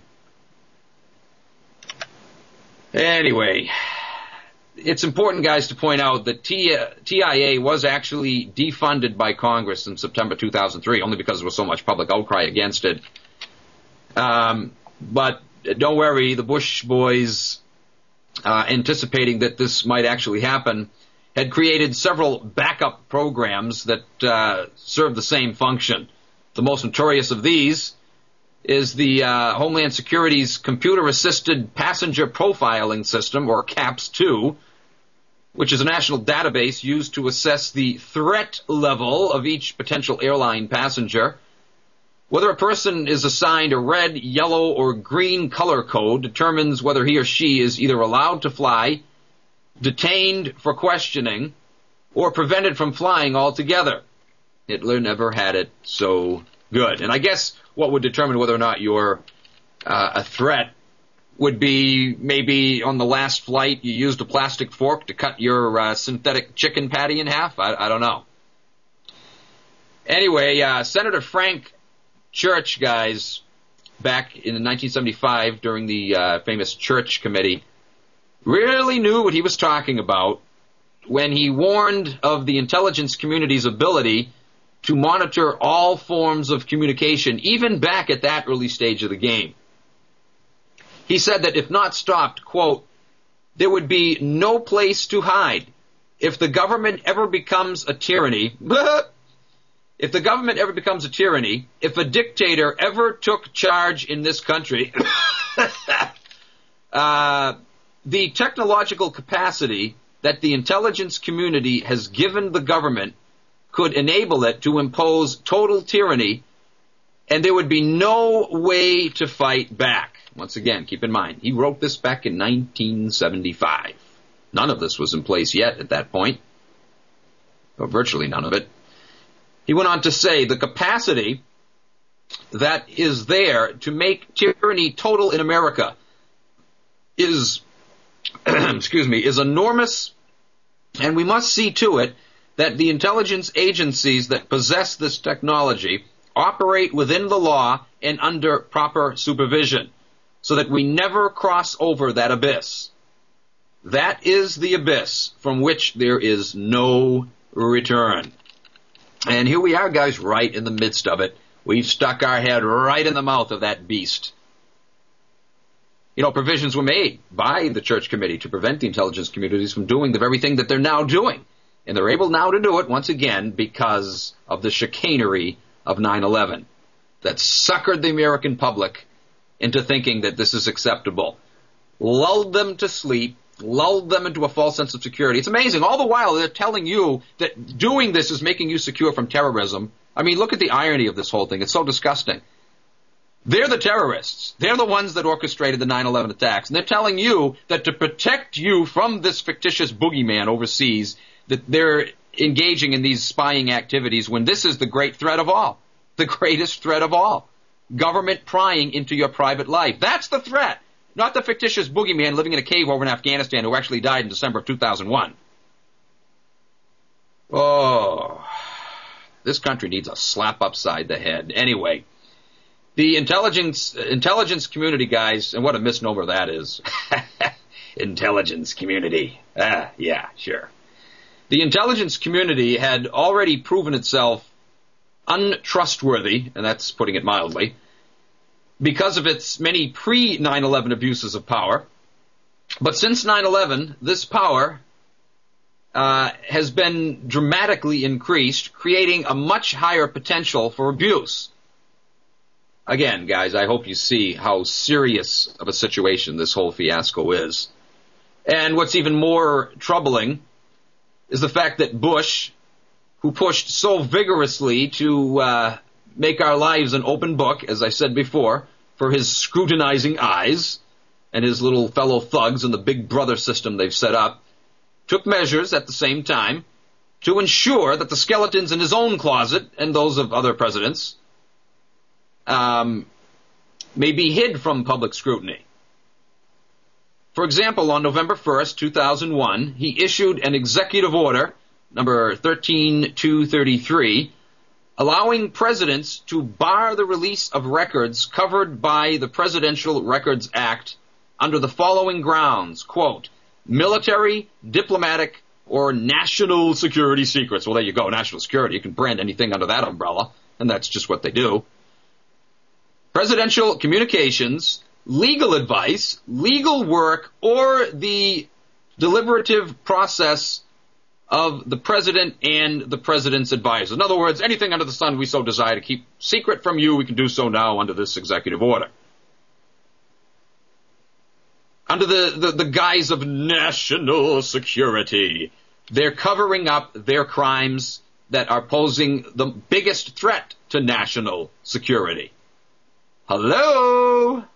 Anyway, it's important, guys, to point out that T I A was actually defunded by Congress in September two thousand three, only because there was so much public outcry against it. Um, but don't worry, the Bush boys, uh, anticipating that this might actually happen, had created several backup programs that uh, serve the same function. The most notorious of these is the uh, Homeland Security's Computer-Assisted Passenger Profiling System, or CAPS two, which is a national database used to assess the threat level of each potential airline passenger. Whether a person is assigned a red, yellow, or green color code determines whether he or she is either allowed to fly, detained for questioning, or prevented from flying altogether. Hitler never had it so good. And I guess what would determine whether or not you're uh, a threat would be maybe on the last flight you used a plastic fork to cut your uh, synthetic chicken patty in half. I, I don't know. Anyway, uh, Senator Frank Church, guys, back in nineteen seventy-five during the uh, famous Church Committee, really knew what he was talking about when he warned of the intelligence community's ability to monitor all forms of communication, even back at that early stage of the game. He said that if not stopped, quote, there would be no place to hide. If the government ever becomes a tyranny, if the government ever becomes a tyranny, if a dictator ever took charge in this country, uh, the technological capacity that the intelligence community has given the government could enable it to impose total tyranny, and there would be no way to fight back. Once again, keep in mind, he wrote this back in nineteen seventy-five. None of this was in place yet at that point, or virtually none of it. He went on to say the capacity that is there to make tyranny total in America is, excuse me, is enormous, and we must see to it that the intelligence agencies that possess this technology operate within the law and under proper supervision, so that we never cross over that abyss. That is the abyss from which there is no return. And here we are, guys, right in the midst of it. We've stuck our head right in the mouth of that beast. You know, provisions were made by the Church Committee to prevent the intelligence communities from doing the very thing that they're now doing. And they're able now to do it, once again, because of the chicanery of nine eleven that suckered the American public into thinking that this is acceptable, lulled them to sleep, lulled them into a false sense of security. It's amazing. All the while, they're telling you that doing this is making you secure from terrorism. I mean, look at the irony of this whole thing. It's so disgusting. They're the terrorists. They're the ones that orchestrated the nine eleven attacks. And they're telling you that to protect you from this fictitious boogeyman overseas, that they're engaging in these spying activities when this is the great threat of all, the greatest threat of all. Government prying into your private life. That's the threat, not the fictitious boogeyman living in a cave over in Afghanistan who actually died in December of two thousand one. Oh, this country needs a slap upside the head. Anyway, the intelligence intelligence community, guys, and what a misnomer that is. Intelligence community. Ah, yeah, sure. The intelligence community had already proven itself untrustworthy, and that's putting it mildly, because of its many pre nine eleven abuses of power. But since nine eleven, this power uh, has been dramatically increased, creating a much higher potential for abuse. Again, guys, I hope you see how serious of a situation this whole fiasco is. And what's even more troubling is the fact that Bush, who pushed so vigorously to uh, make our lives an open book, as I said before, for his scrutinizing eyes and his little fellow thugs in the Big Brother system they've set up, took measures at the same time to ensure that the skeletons in his own closet and those of other presidents um, may be hid from public scrutiny. For example, on November first, two thousand one, he issued an executive order, number thirteen two thirty-three, allowing presidents to bar the release of records covered by the Presidential Records Act under the following grounds, quote, military, diplomatic, or national security secrets. Well, there you go, national security. You can brand anything under that umbrella, and that's just what they do. Presidential communications, legal advice, legal work, or the deliberative process of the president and the president's advisors. In other words, anything under the sun we so desire to keep secret from you, we can do so now under this executive order. Under the, the, the guise of national security, they're covering up their crimes that are posing the biggest threat to national security. Hello?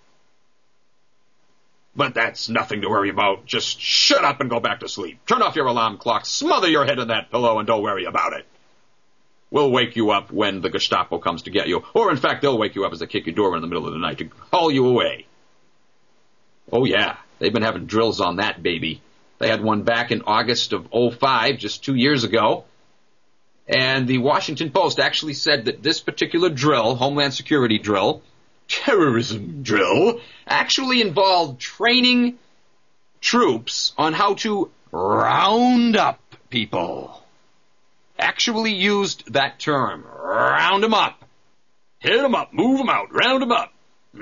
But that's nothing to worry about. Just shut up and go back to sleep. Turn off your alarm clock, smother your head in that pillow, and don't worry about it. We'll wake you up when the Gestapo comes to get you. Or, in fact, they'll wake you up as they kick your door in the middle of the night to call you away. Oh, yeah. They've been having drills on that, baby. They had one back in August of oh five, just two years ago. And the Washington Post actually said that this particular drill, Homeland Security drill, terrorism drill, actually involved training troops on how to round up people. Actually used that term, round them up. Hit them up, move them out, round them up.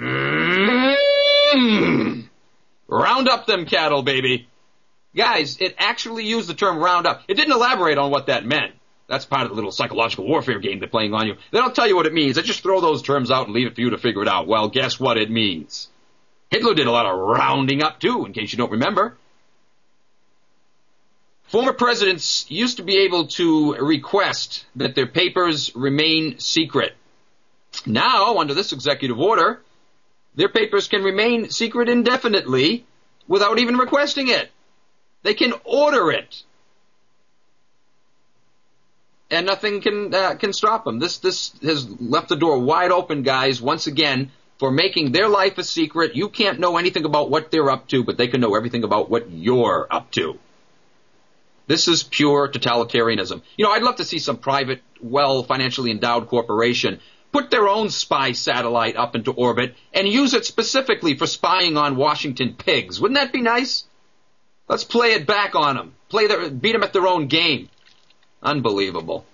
Mm-hmm. Round up them cattle, baby. Guys, it actually used the term round up. It didn't elaborate on what that meant. That's part of the little psychological warfare game they're playing on you. They don't tell you what it means. They just throw those terms out and leave it for you to figure it out. Well, guess what it means? Hitler did a lot of rounding up, too, in case you don't remember. Former presidents used to be able to request that their papers remain secret. Now, under this executive order, their papers can remain secret indefinitely without even requesting it. They can order it. And nothing can uh, can stop them. This this has left the door wide open, guys, once again, for making their life a secret. You can't know anything about what they're up to, but they can know everything about what you're up to. This is pure totalitarianism. You know, I'd love to see some private, well, financially endowed corporation put their own spy satellite up into orbit and use it specifically for spying on Washington pigs. Wouldn't that be nice? Let's play it back on them. Play their, beat them at their own game. Unbelievable.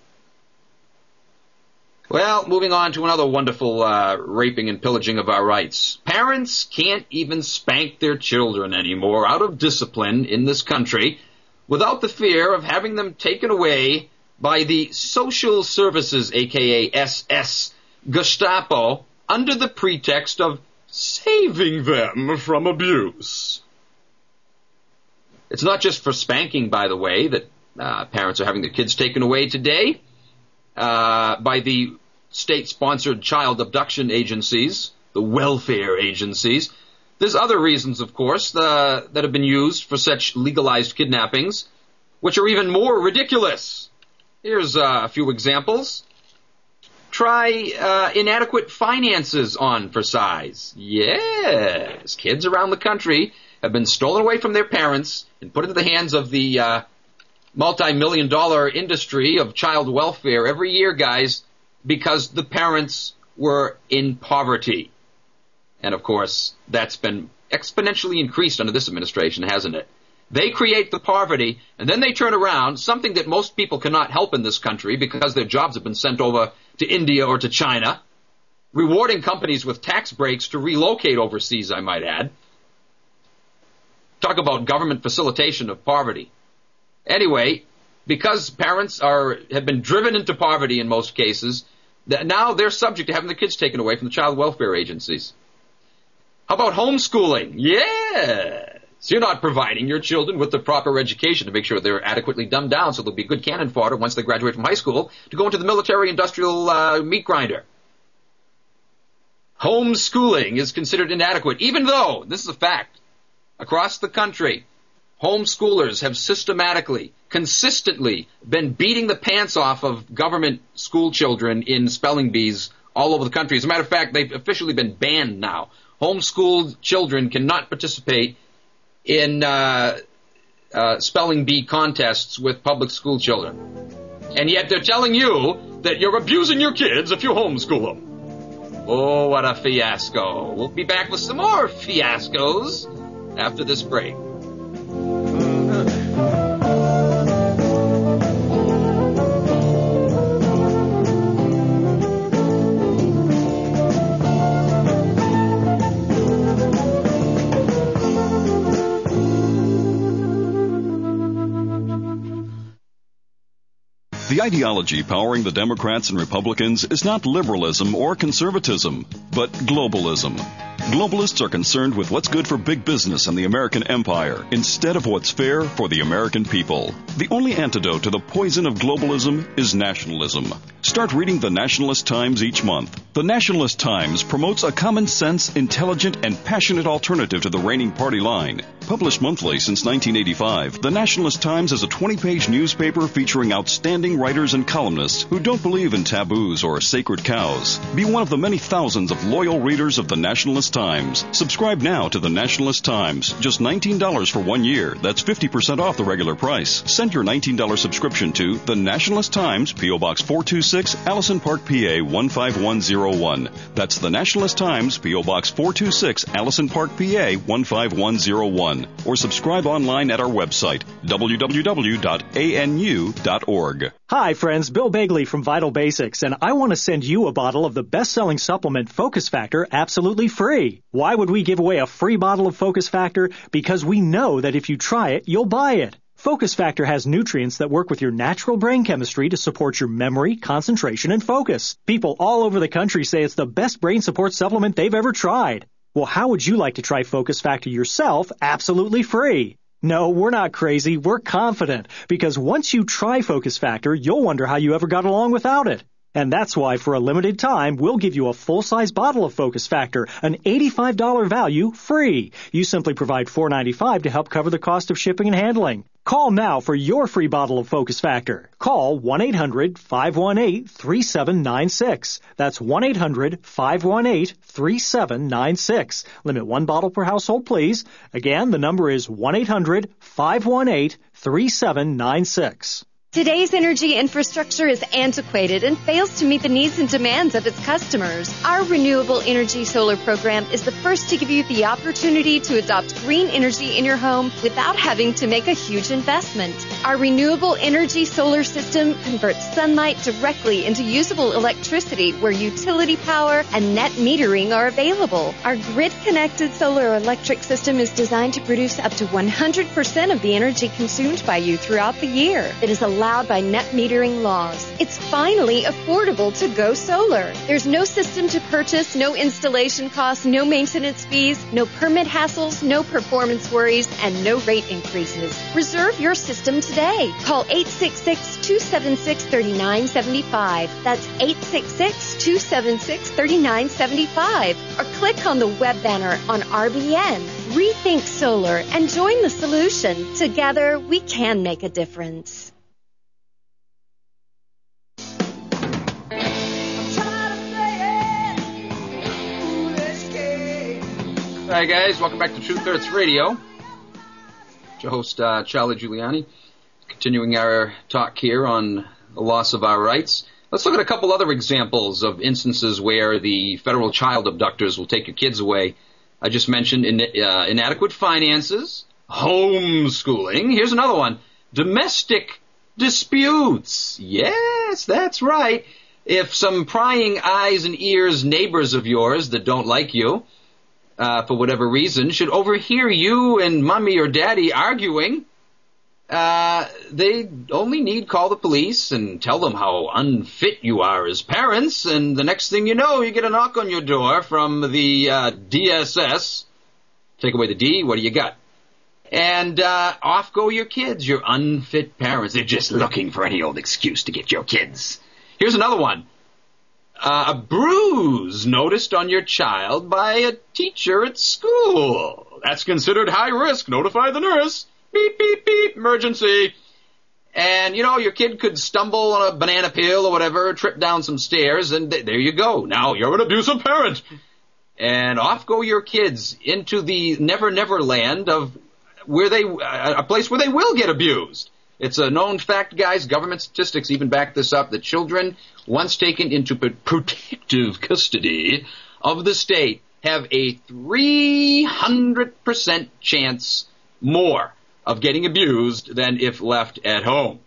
Well, moving on to another wonderful uh, raping and pillaging of our rights. Parents can't even spank their children anymore out of discipline in this country without the fear of having them taken away by the Social Services, aka S S, Gestapo, under the pretext of saving them from abuse. It's not just for spanking, by the way, that uh, parents are having their kids taken away today uh, by the state-sponsored child abduction agencies, the welfare agencies. There's other reasons, of course, uh, that have been used for such legalized kidnappings, which are even more ridiculous. Here's uh, a few examples. Try uh, inadequate finances on for size. Yes, kids around the country have been stolen away from their parents and put into the hands of the uh, multi-million dollar industry of child welfare every year, guys, because the parents were in poverty. And, of course, that's been exponentially increased under this administration, hasn't it? They create the poverty, and then they turn around, something that most people cannot help in this country because their jobs have been sent over to India or to China, rewarding companies with tax breaks to relocate overseas, I might add. Talk about government facilitation of poverty. Anyway, because parents are have been driven into poverty in most cases, Now they're subject to having their kids taken away from the child welfare agencies. How about homeschooling? Yes. You're not providing your children with the proper education to make sure they're adequately dumbed down so they'll be good cannon fodder once they graduate from high school to go into the military industrial uh, meat grinder. Homeschooling is considered inadequate, even though, this is a fact, across the country, homeschoolers have systematically, consistently been beating the pants off of government school children in spelling bees all over the country. As a matter of fact, they've officially been banned now. Homeschooled children cannot participate in uh, uh, spelling bee contests with public school children. And yet they're telling you that you're abusing your kids if you homeschool them. Oh, what a fiasco. We'll be back with some more fiascos after this break. The ideology powering the Democrats and Republicans is not liberalism or conservatism, but globalism. Globalists are concerned with what's good for big business and the American empire instead of what's fair for the American people. The only antidote to the poison of globalism is nationalism. Start reading the Nationalist Times each month. The Nationalist Times promotes a common sense, intelligent, and passionate alternative to the reigning party line. Published monthly since nineteen eighty-five, the Nationalist Times is a twenty-page newspaper featuring outstanding writers and columnists who don't believe in taboos or sacred cows. Be one of the many thousands of loyal readers of the Nationalist Times. Subscribe now to the Nationalist Times. Just nineteen dollars for one year. That's fifty percent off the regular price. Send your nineteen dollars subscription to the Nationalist Times, P O. Box four two six, Allison Park, P A one five one zero one. That's the Nationalist Times, P O. Box four two six, Allison Park, P A one five one zero one. Or subscribe online at our website, w w w dot a n u dot org. Hi, friends. Bill Bagley from Vital Basics, and I want to send you a bottle of the best-selling supplement Focus Factor absolutely free. Why would we give away a free bottle of Focus Factor? Because we know that if you try it, you'll buy it. Focus Factor has nutrients that work with your natural brain chemistry to support your memory, concentration, and focus. People all over the country say it's the best brain support supplement they've ever tried. Well, how would you like to try Focus Factor yourself absolutely free? No, we're not crazy. We're confident. Because once you try Focus Factor, you'll wonder how you ever got along without it. And that's why, for a limited time, we'll give you a full-size bottle of Focus Factor, an eighty-five dollars value, free. You simply provide four dollars and ninety-five cents to help cover the cost of shipping and handling. Call now for your free bottle of Focus Factor. Call one eight hundred five one eight three seven nine six. That's one eight hundred five one eight three seven nine six. Limit one bottle per household, please. Again, the number is one eight hundred five one eight three seven nine six. Today's energy infrastructure is antiquated and fails to meet the needs and demands of its customers. Our Renewable Energy Solar Program is the first to give you the opportunity to adopt green energy in your home without having to make a huge investment. Our Renewable Energy Solar System converts sunlight directly into usable electricity where utility power and net metering are available. Our grid-connected solar electric system is designed to produce up to one hundred percent of the energy consumed by you throughout the year. It is a allowed by net metering laws. It's finally affordable to go solar. There's no system to purchase, no installation costs, no maintenance fees, no permit hassles, no performance worries, and no rate increases. Reserve your system today. Call eight six six, two seven six, three nine seven five. That's eight six six, two seven six, three nine seven five. Or click on the web banner on R B N. Rethink solar and join the solution. Together, we can make a difference. Hi guys, welcome back to Truth Hurts Radio. It's your host, uh, Charlie Giuliani, continuing our talk here on the loss of our rights. Let's look at a couple other examples of instances where the federal child abductors will take your kids away. I just mentioned in, uh, inadequate finances, homeschooling. Here's another one. Domestic disputes. Yes, that's right. If some prying eyes and ears neighbors of yours that don't like you, Uh, for whatever reason, should overhear you and mommy or daddy arguing, uh, they only need call the police and tell them how unfit you are as parents, and the next thing you know, you get a knock on your door from the uh, D S S. Take away the D, what do you got? And uh, off go your kids, your unfit parents. They're just looking for any old excuse to get your kids. Here's another one. Uh, a bruise noticed on your child by a teacher at school. That's considered high risk. Notify the nurse. Beep, beep, beep, emergency. And, you know, your kid could stumble on a banana peel or whatever, trip down some stairs, and th- there you go. Now you're an abusive parent. And off go your kids into the never, never land of where they, uh, a place where they will get abused. It's a known fact, guys. Government statistics even back this up, that children, once taken into protective custody of the state, have a three hundred percent chance more of getting abused than if left at home.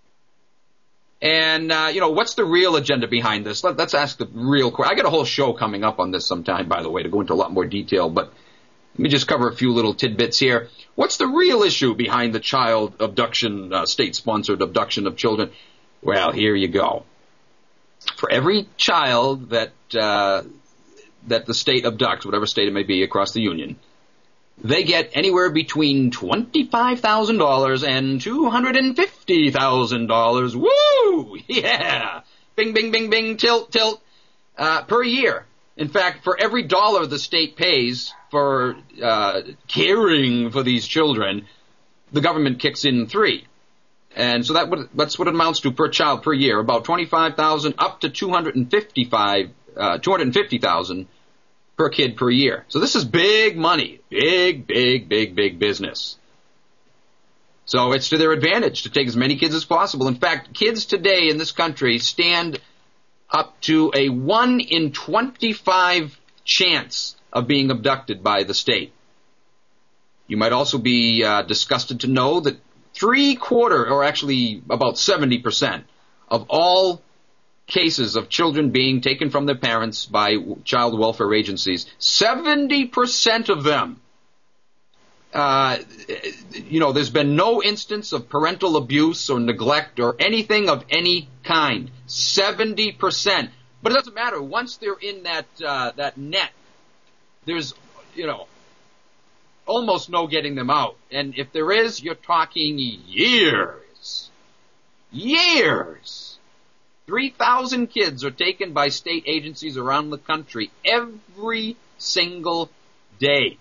And, uh, you know, what's the real agenda behind this? Let, let's ask the real question. I got a whole show coming up on this sometime, by the way, to go into a lot more detail, but let me just cover a few little tidbits here. What's the real issue behind the child abduction, uh, state-sponsored abduction of children? Well, here you go. For every child that uh, that the state abducts, whatever state it may be across the union, they get anywhere between twenty-five thousand dollars and two hundred fifty thousand dollars. Woo! Yeah! Bing, bing, bing, bing, tilt, tilt, uh, per year. In fact, for every dollar the state pays for uh, caring for these children, the government kicks in three. And so that would, that's what it amounts to per child per year, about twenty-five thousand dollars up to two hundred fifty-five, uh, two hundred fifty thousand dollars per kid per year. So this is big money, big, big, big, big business. So it's to their advantage to take as many kids as possible. In fact, kids today in this country stand up to a one in twenty-five chance of being abducted by the state. You might also be uh, disgusted to know that three quarter, or actually about seventy percent of all cases of children being taken from their parents by child welfare agencies, seventy percent of them, uh, you know, there's been no instance of parental abuse or neglect or anything of any kind. seventy percent. But it doesn't matter. Once they're in that, uh, that net, there's, you know, almost no getting them out. And if there is, you're talking years. Years. three thousand kids are taken by state agencies around the country every single day.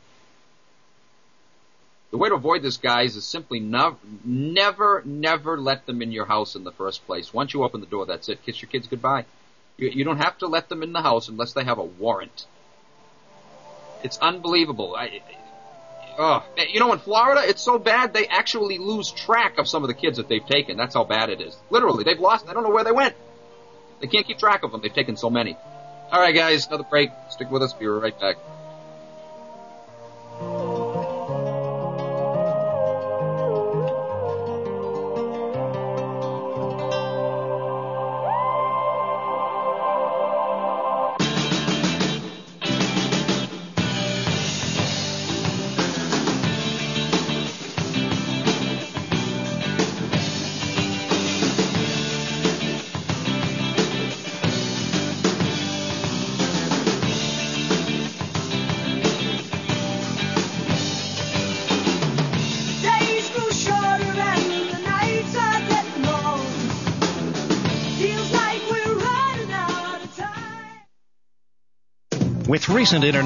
The way to avoid this, guys, is simply no, never, never let them in your house in the first place. Once you open the door, that's it. Kiss your kids goodbye. You, you don't have to let them in the house unless they have a warrant. It's unbelievable. I, oh, you know, in Florida, it's so bad they actually lose track of some of the kids that they've taken. That's how bad it is. Literally, they've lost. They don't know where they went. They can't keep track of them. They've taken so many. All right, guys, another break. Stick with us. Be right back. With recent internet